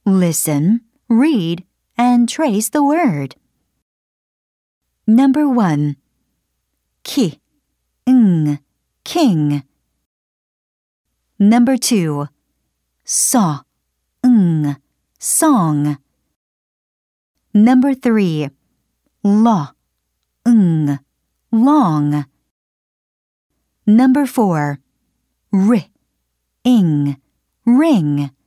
Listen, read, and trace the word. Number 1. Ki, king. Number 2. Saw, song. Number 3. Law, long. Number 4. Ring, ring.